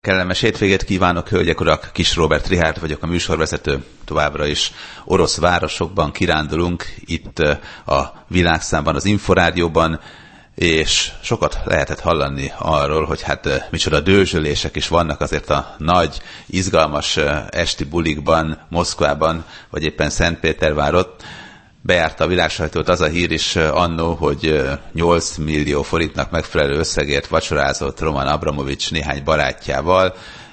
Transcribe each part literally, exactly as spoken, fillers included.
Kellemes hétvégét kívánok, hölgyek, urak! Kis Róbert Richárd vagyok, a műsorvezető. Továbbra is orosz városokban kirándulunk, itt a Világszámban, az Inforádióban, és sokat lehetett hallani arról, hogy hát micsoda dőzsölések is vannak azért a nagy, izgalmas esti bulikban, Moszkvában, vagy éppen Szentpétervárot. Bejárta a világsajtót az a hír is annó, hogy nyolc millió forintnak megfelelő összegért vacsorázott Roman Abramovics néhány barátjával,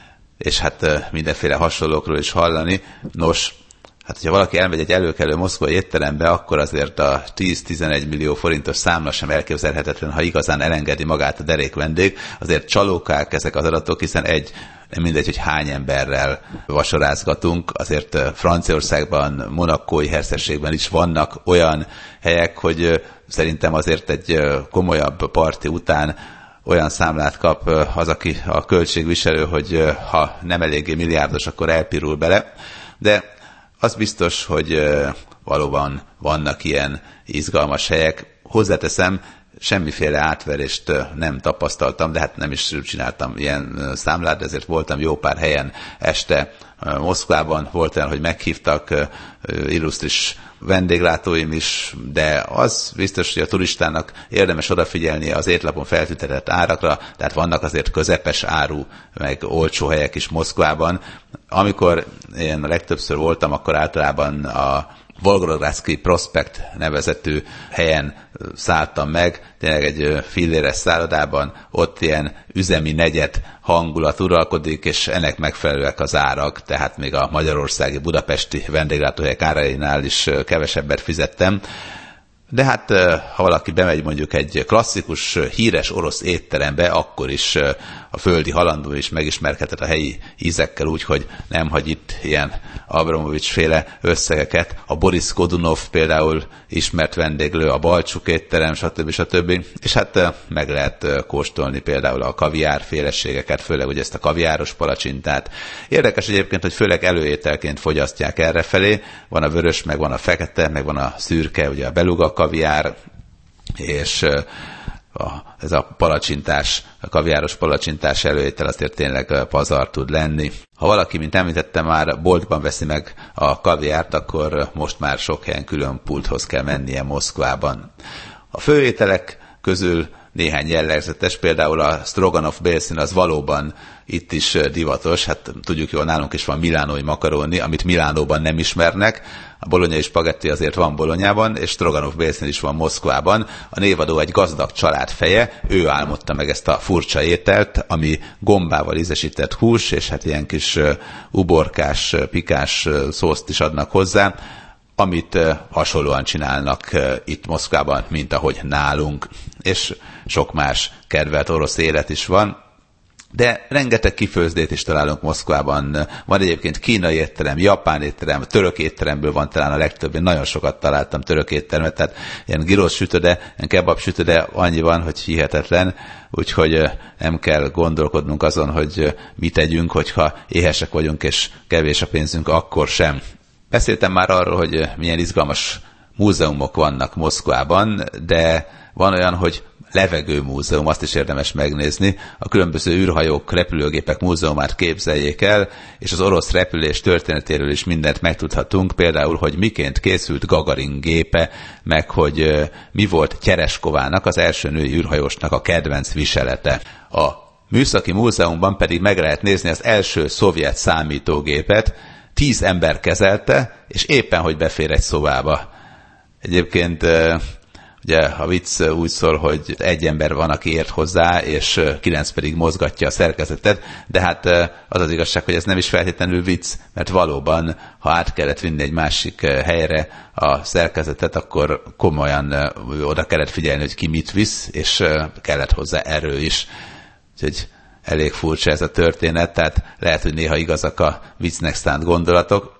és hát mindenféle hasonlókról is hallani. Nos, hát hogyha valaki elmegy egy előkelő moszkvai étterembe, akkor azért a tíz-tizenegy millió forintos számla sem elképzelhetetlen, ha igazán elengedi magát a derék vendég. Azért csalókák ezek az adatok, hiszen egy, nem mindegy, hogy hány emberrel vacsorázgatunk. Azért Franciaországban, Monacói hercegségben is vannak olyan helyek, hogy szerintem azért egy komolyabb parti után olyan számlát kap az, aki a költségviselő, hogy ha nem eléggé milliárdos, akkor elpirul bele. De az biztos, hogy valóban vannak ilyen izgalmas helyek. Hozzáteszem, semmiféle átverést nem tapasztaltam, de hát nem is csináltam ilyen számlát, de ezért voltam jó pár helyen este Moszkvában. Volt olyan, hogy meghívtak illusztris vendéglátóim is, de az biztos, hogy a turistának érdemes odafigyelni az étlapon feltüntetett árakra, tehát vannak azért közepes áru, meg olcsó helyek is Moszkvában. Amikor én legtöbbször voltam, akkor általában a Volgogradszky Prospekt nevezetű helyen szálltam meg, tényleg egy filléres szállodában, ott ilyen üzemi negyed hangulat uralkodik, és ennek megfelelőek az árak, tehát még a magyarországi, budapesti vendéglátóhelyek árainál is kevesebbet fizettem. De hát, ha valaki bemegy mondjuk egy klasszikus, híres orosz étterembe, akkor is a földi halandó is megismerkedhet a helyi ízekkel, úgyhogy nem hagy itt ilyen Abramovics-féle összegeket. A Boris Godunov például ismert vendéglő, a Balcsuk étterem, stb. stb. És hát meg lehet kóstolni például a kaviárféleségeket, főleg ugye ezt a kaviáros palacsintát. Érdekes egyébként, hogy főleg előételként fogyasztják errefelé. Van a vörös, meg van a fekete, meg van a szürke, ugye a beluga kaviár, és a, ez a palacsintás, a kaviáros palacsintás előétel azért tényleg pazar tud lenni. Ha valaki, mint említettem, már boltban veszi meg a kaviárt, akkor most már sok helyen külön pulthoz kell mennie Moszkvában. A főételek közül néhány jellegzetes, például a Stroganov bélszín az valóban itt is divatos, hát tudjuk jól, nálunk is van milánói makaróni, amit Milánóban nem ismernek, a bolonyai spagetti azért van Bolonyában, és Stroganov bélszín is van Moszkvában. A névadó egy gazdag család feje, ő álmodta meg ezt a furcsa ételt, ami gombával ízesített hús, és hát ilyen kis uborkás, pikás szószt is adnak hozzá, amit hasonlóan csinálnak itt Moszkvában, mint ahogy nálunk. És sok más kedvelt orosz élet is van, de rengeteg kifőzdét is találunk Moszkvában. Van egyébként kínai étterem, japán étterem, török étteremből van talán a legtöbb. Én nagyon sokat találtam török éttermet, tehát ilyen gyrosz sütöde, ilyen kebab sütöde annyi van, hogy hihetetlen, úgyhogy nem kell gondolkodnunk azon, hogy mit tegyünk, hogyha éhesek vagyunk és kevés a pénzünk, akkor sem. Beszéltem már arról, hogy milyen izgalmas múzeumok vannak Moszkvában, de van olyan, hogy levegőmúzeum, azt is érdemes megnézni. A különböző űrhajók, repülőgépek múzeumát képzeljék el, és az orosz repülés történetéről is mindent megtudhatunk, például, hogy miként készült Gagarin gépe, meg hogy mi volt Tereskovának, az első női űrhajósnak a kedvenc viselete. A Műszaki Múzeumban pedig meg lehet nézni az első szovjet számítógépet, tíz ember kezelte, és éppen hogy befér egy szobába. Egyébként ugye a vicc úgy szól, hogy egy ember van, aki ért hozzá, és kilenc pedig mozgatja a szerkezetet, de hát az az igazság, hogy ez nem is feltétlenül vicc, mert valóban, ha át kellett vinni egy másik helyre a szerkezetet, akkor komolyan oda kellett figyelni, hogy ki mit visz, és kellett hozzá erő is. Úgyhogy elég furcsa ez a történet, tehát lehet, hogy néha igazak a viccnek szánt gondolatok.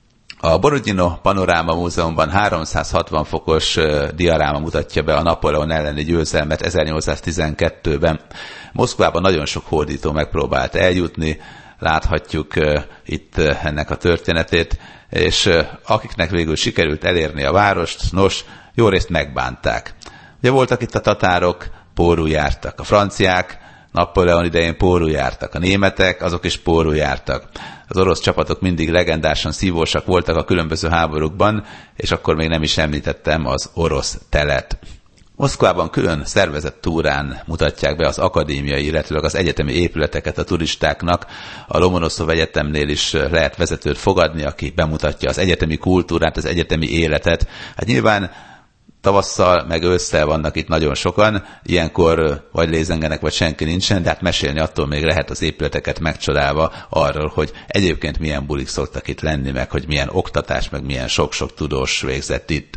A Borodino Panoráma Múzeumban háromszázhatvan fokos diaráma mutatja be a Napóleon elleni győzelmet ezernyolcszáztizenkettőben. Moszkvában nagyon sok hódító megpróbált eljutni, láthatjuk itt ennek a történetét, és akiknek végül sikerült elérni a várost, nos, jó részt megbánták. Ugye voltak itt a tatárok, pórul jártak a franciák, Napóleon idején pórul jártak, a németek azok is pórul jártak. Az orosz csapatok mindig legendásan szívósak voltak a különböző háborúkban, és akkor még nem is említettem az orosz telet. Moszkvában külön szervezett túrán mutatják be az akadémiai, illetve az egyetemi épületeket a turistáknak. A Lomonoszov Egyetemnél is lehet vezetőt fogadni, aki bemutatja az egyetemi kultúrát, az egyetemi életet. Hát nyilván tavasszal, meg ősszel vannak itt nagyon sokan, ilyenkor vagy lézengenek, vagy senki nincsen, de hát mesélni attól még lehet az épületeket megcsodálva arról, hogy egyébként milyen bulik szoktak itt lenni, meg hogy milyen oktatás, meg milyen sok-sok tudós végzett itt.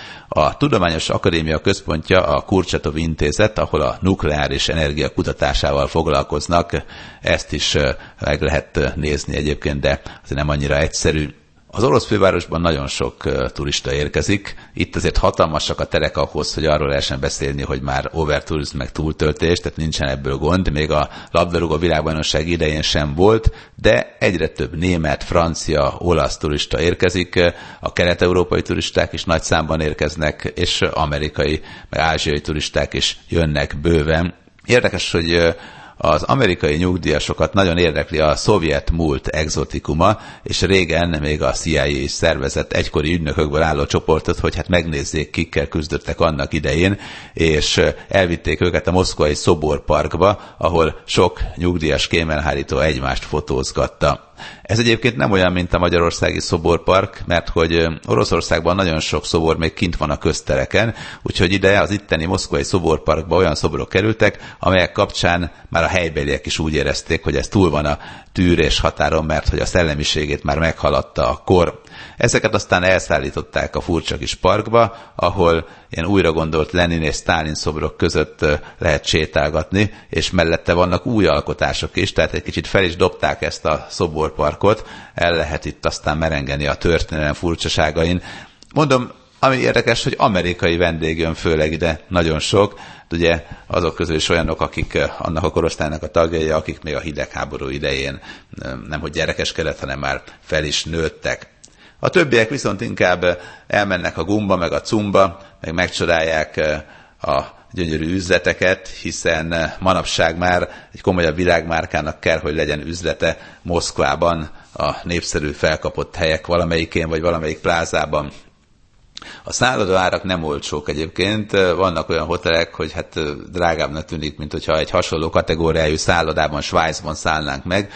A Tudományos Akadémia központja a Kurchatov Intézet, ahol a nukleáris energia kutatásával foglalkoznak. Ezt is meg lehet nézni egyébként, de azért nem annyira egyszerű. Az orosz fővárosban nagyon sok uh, turista érkezik. Itt azért hatalmasak a terek ahhoz, hogy arról lehessen beszélni, hogy már overtourism meg túltöltés, tehát nincsen ebből gond. Még a labdarúgó világbajnokság idején sem volt, de egyre több német, francia, olasz turista érkezik. A kelet-európai turisták is nagy számban érkeznek, és amerikai, meg ázsiai turisták is jönnek bőven. Érdekes, hogy uh, az amerikai nyugdíjasokat nagyon érdekli a szovjet múlt exotikuma, és régen még a C I A is szervezett egykori ügynökökből álló csoportot, hogy hát megnézzék, kikkel küzdöttek annak idején, és elvitték őket a moszkvai szoborparkba, ahol sok nyugdíjas kémelhárító egymást fotózgatta. Ez egyébként nem olyan, mint a magyarországi szoborpark, mert hogy Oroszországban nagyon sok szobor még kint van a köztereken, úgyhogy ide az itteni moszkvai szoborparkba olyan szoborok kerültek, amelyek kapcsán már a helybeliek is úgy érezték, hogy ez túl van a tűrés határon, mert hogy a szellemiségét már meghaladta a kor. Ezeket aztán elszállították a furcsa kis parkba, ahol ilyen újra gondolt Lenin és Sztálin szobrok között lehet sétálgatni, és mellette vannak új alkotások is, tehát egy kicsit fel is dobták ezt a szoborparkot, el lehet itt aztán merengeni a történelem furcsaságain. Mondom, ami érdekes, hogy amerikai vendég jön főleg ide, nagyon sok, ugye azok közül is olyanok, akik annak a korosztálynak a tagjai, akik még a hidegháború idején nemhogy gyerekeskedett, hanem már fel is nőttek. A többiek viszont inkább elmennek a gumba, meg a cumba, meg megcsodálják a gyönyörű üzleteket, hiszen manapság már egy komolyabb világmárkának kell, hogy legyen üzlete Moszkvában, a népszerű felkapott helyek valamelyikén, vagy valamelyik plázában. A szállodaárak nem olcsók egyébként, vannak olyan hotelek, hogy hát drágábbnak tűnik, mint hogyha egy hasonló kategóriájú szállodában, Svájcban szállnánk meg,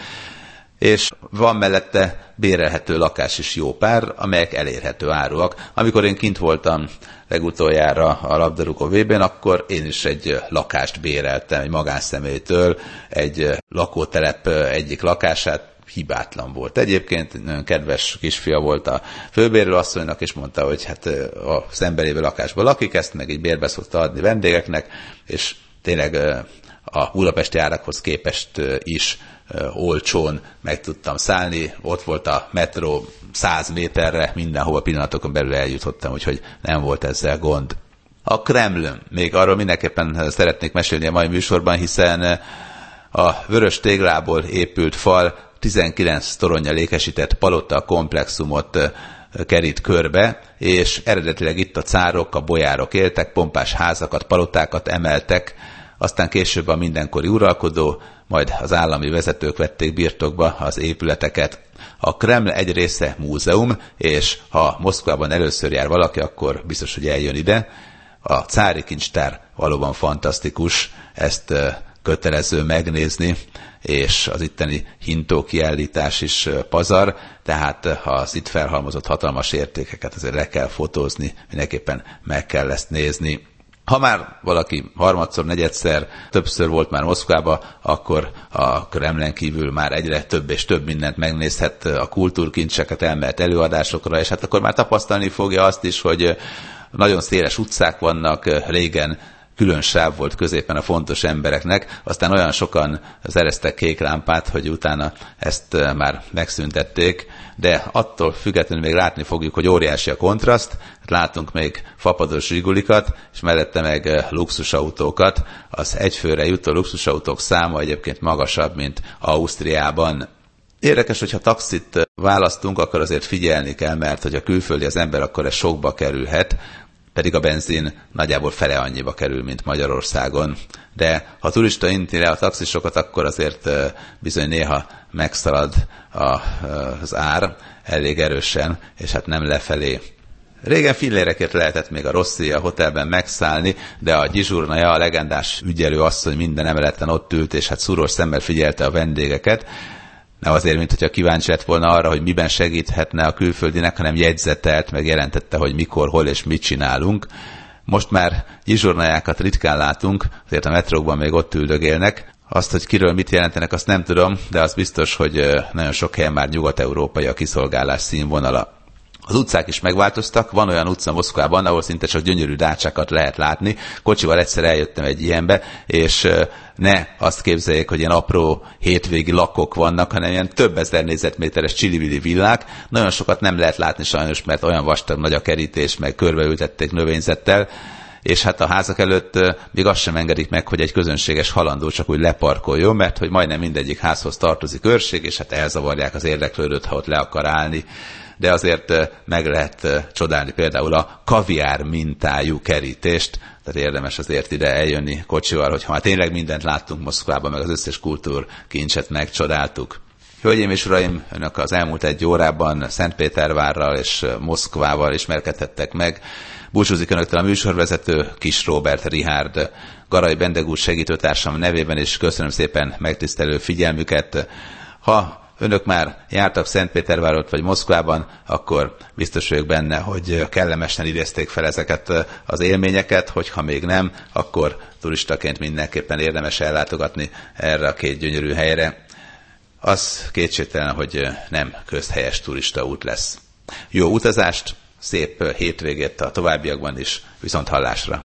és van mellette bérelhető lakás is jó pár, amelyek elérhető áruak. Amikor én kint voltam legutoljára a labdarúgó vé bén, akkor én is egy lakást béreltem egy magánszemélytől, egy lakótelep egyik lakását, hibátlan volt. Egyébként nagyon kedves kisfia volt a főbérlő asszonynak, és mondta, hogy hát a szembelévő lakásban lakik, ezt meg így bérbe szokta adni vendégeknek, és tényleg a budapesti árakhoz képest is olcsón meg tudtam szállni. Ott volt a metró száz méterre, mindenhova pillanatokon belül eljutottam, úgyhogy nem volt ezzel gond. A Kreml, még arról mindenképpen szeretnék mesélni a mai műsorban, hiszen a vörös téglából épült fal tizenkilenc toronnyal ékesített palota komplexumot kerít körbe, és eredetileg itt a cárok, a bojárok éltek, pompás házakat, palotákat emeltek, aztán később a mindenkori uralkodó, majd az állami vezetők vették birtokba az épületeket. A Kreml egy része múzeum, és ha Moszkvában először jár valaki, akkor biztos, hogy eljön ide. A cári kincstár valóban fantasztikus, ezt kötelező megnézni, és az itteni hintó kiállítás is pazar, tehát ha az itt felhalmozott hatalmas értékeket azért le kell fotózni, mindenképpen meg kell ezt nézni. Ha már valaki harmadszor, negyedszer, többször volt már Moszkvába, akkor a Kremlen kívül már egyre több és több mindent megnézhet, a kultúrkincseket elmehet előadásokra, és hát akkor már tapasztalni fogja azt is, hogy nagyon széles utcák vannak, régen külön sáv volt középen a fontos embereknek, aztán olyan sokan szereztek kék lámpát, hogy utána ezt már megszüntették, de attól függetlenül még látni fogjuk, hogy óriási a kontraszt, látunk még fapados zsigulikat, és mellette meg luxusautókat. Az egyfőre jutó luxusautók száma egyébként magasabb, mint Ausztriában. Érdekes, hogyha taxit választunk, akkor azért figyelni kell, mert hogyha külföldi az ember, akkor ez sokba kerülhet. pedig a benzin nagyjából fele annyiba kerül, mint Magyarországon. De ha a turista inti le a taxisokat, akkor azért bizony néha megszalad az ár elég erősen, és hát nem lefelé. Régen fillérekért lehetett még a Rossi a hotelben megszállni, de a Gyizsurnaja, a legendás ügyelő asszony minden emeleten ott ült, és hát szúros szemmel figyelte a vendégeket. Nem azért, mint hogyha kíváncsi lett volna arra, hogy miben segíthetne a külföldinek, hanem jegyzetelt, meg jelentette, hogy mikor, hol és mit csinálunk. Most már Gyizsurnajákat ritkán látunk, azért a metrókban még ott üldögélnek. Azt, hogy kiről mit jelentenek, azt nem tudom, de az biztos, hogy nagyon sok helyen már nyugat-európai a kiszolgálás színvonala. Az utcák is megváltoztak, van olyan utca Moszkvában, ahol szinte csak gyönyörű dácsákat lehet látni. Kocsival egyszer eljöttem egy ilyenbe, és ne azt képzeljék, hogy ilyen apró hétvégi lakok vannak, hanem ilyen több ezer négyzetméteres csili-vili villák. Nagyon sokat nem lehet látni sajnos, mert olyan vastag nagy a kerítés, meg körbeültették növényzettel, és hát a házak előtt még azt sem engedik meg, hogy egy közönséges halandó csak úgy leparkoljon, mert hogy majdnem mindegyik házhoz tartozik őrség, és hát elzavarják az érdeklődőt, ha ott le akar állni. De azért meg lehet csodálni például a kaviár mintájú kerítést, tehát érdemes azért ide eljönni kocsival, hogyha már tényleg mindent láttunk Moszkvában, meg az összes kultúrkincset megcsodáltuk. Hölgyeim és uraim, önök az elmúlt egy órában Szentpétervárral és Moszkvával ismerkedhettek meg. Búcsúzik önöktől a műsorvezető, Kis Róbert Richárd, Garai Bendegúz segítőtársam nevében, és köszönöm szépen megtisztelő figyelmüket. Ha önök már jártak Szentpétervárot vagy Moszkvában, akkor biztos vagyok benne, hogy kellemesen idézték fel ezeket az élményeket, hogyha még nem, akkor turistaként mindenképpen érdemes ellátogatni erre a két gyönyörű helyre. Az kétségtelen, hogy nem közhelyes turistaút lesz. Jó utazást, szép hétvégét a továbbiakban is, viszont hallásra!